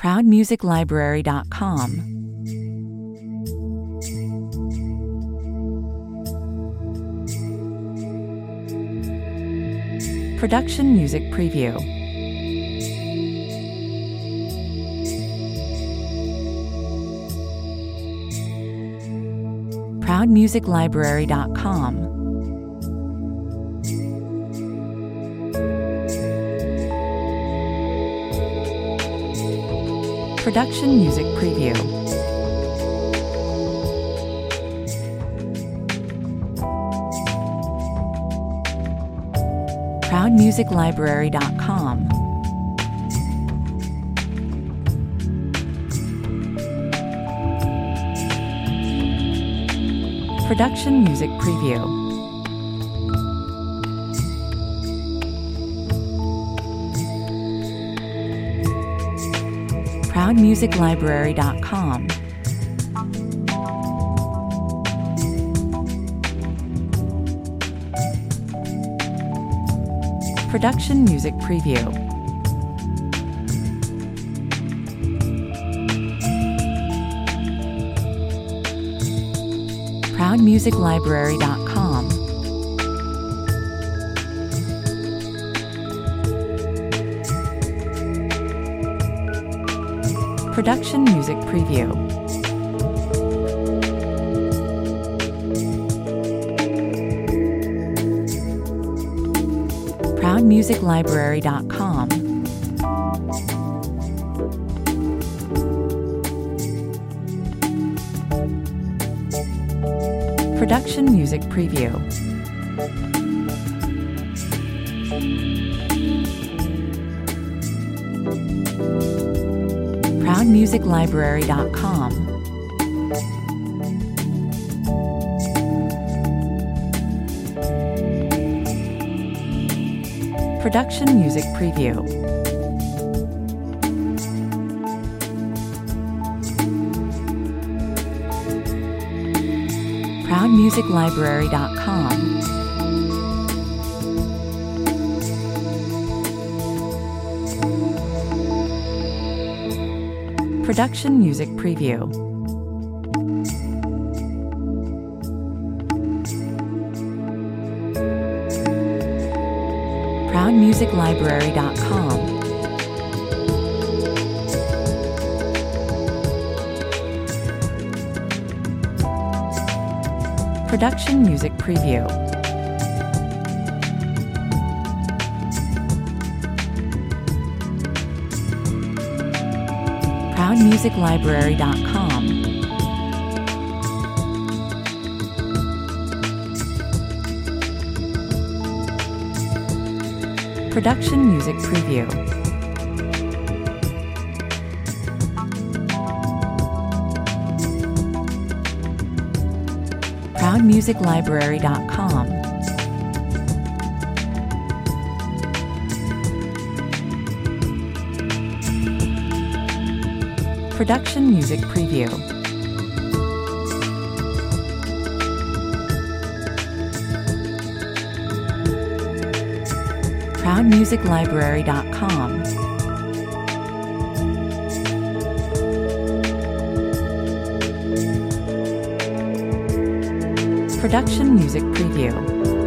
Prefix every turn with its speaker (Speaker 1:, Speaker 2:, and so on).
Speaker 1: ProudMusicLibrary.com. Production Music Preview. ProudMusicLibrary.com. Production Music Preview. ProudMusicLibrary.com. Production Music Preview. ProudMusicLibrary.com. Production Music Preview. ProudMusicLibrary.com. Production Music Preview. ProudMusicLibrary.com. Production Music Preview. ProudMusicLibrary.com. Production Music Preview. ProudMusicLibrary.com. Production Music Preview. ProudMusicLibrary.com. Production Music Preview. ProudMusicLibrary.com. Production Music Preview. ProudMusicLibrary.com. Production Music Preview. ProudMusicLibrary.com. Production Music Preview.